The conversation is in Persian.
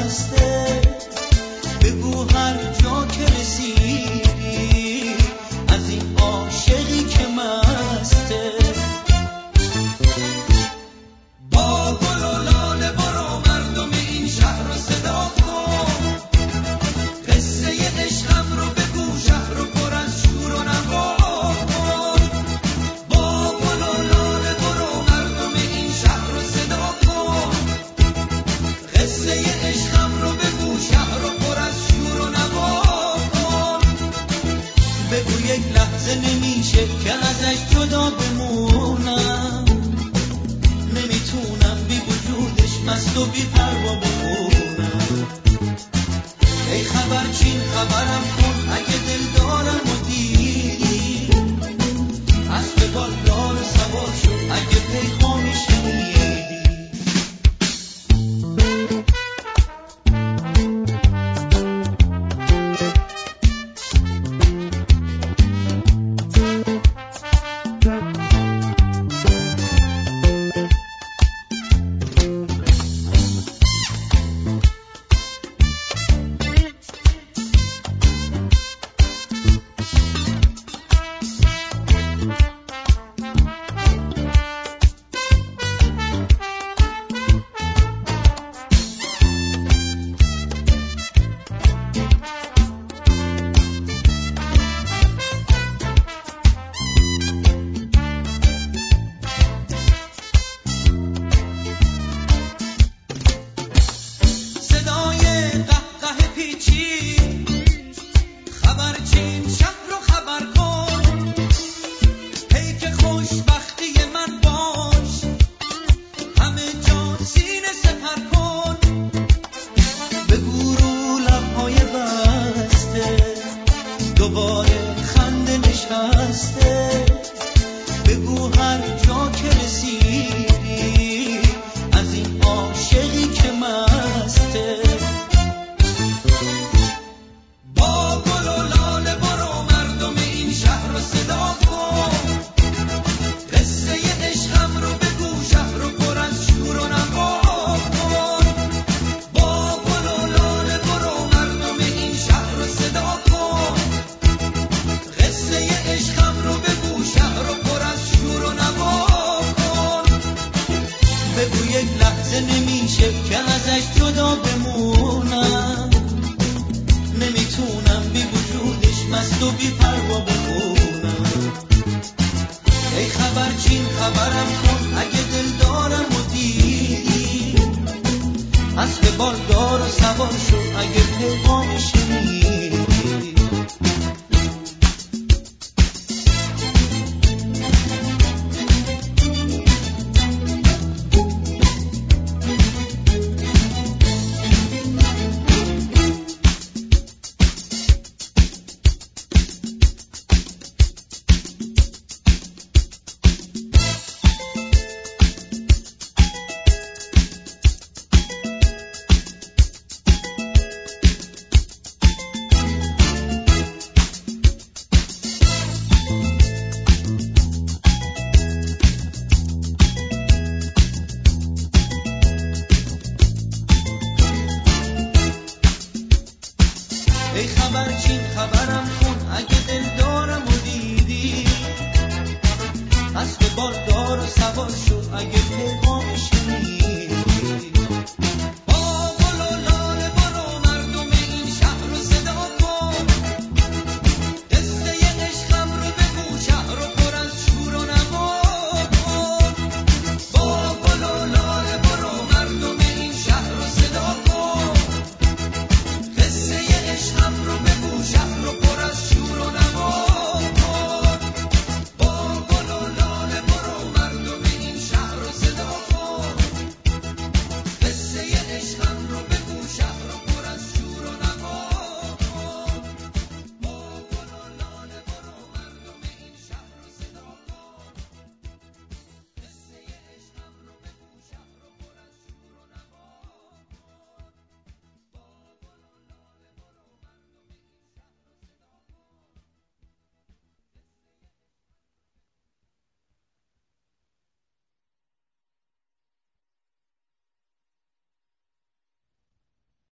بسته، بگو هر جا که رسیدی از این عاشقی که مسته. با گل و لاله برو مردم این شهر رو صدا کن، قصه عشقم رو بگو شهر رو پر از شور و نوا کن. با گل و لاله برو مردم این شهر رو صدا کن، قصه عشقم رو بگو شهر رو پر از شور و نوا کن. بگو یک لحظه نمیشه که ازش جدا بمونم، نمیتونم بی وجودش مست و بی پروا بمونم. ای خبرچین خبرم کن اگه دل دارم و دیدی، اسب بالدار سوار شد اگه پیغامی شنیدی. دوباره خنده نشسته، بگو هر جا که رسیدی از این عاشقی که مسته. با گل و لاله برو مردم این شهر رو صدا کن، قصه عشقم رو بگو شهر رو پر از شور و نوا کن. با گل و لاله برو مردم این شهر رو صدا کن، قصه عشقم رو بگو شهر رو پر از شور و نوا کن. بگو یک لحظه نمیشه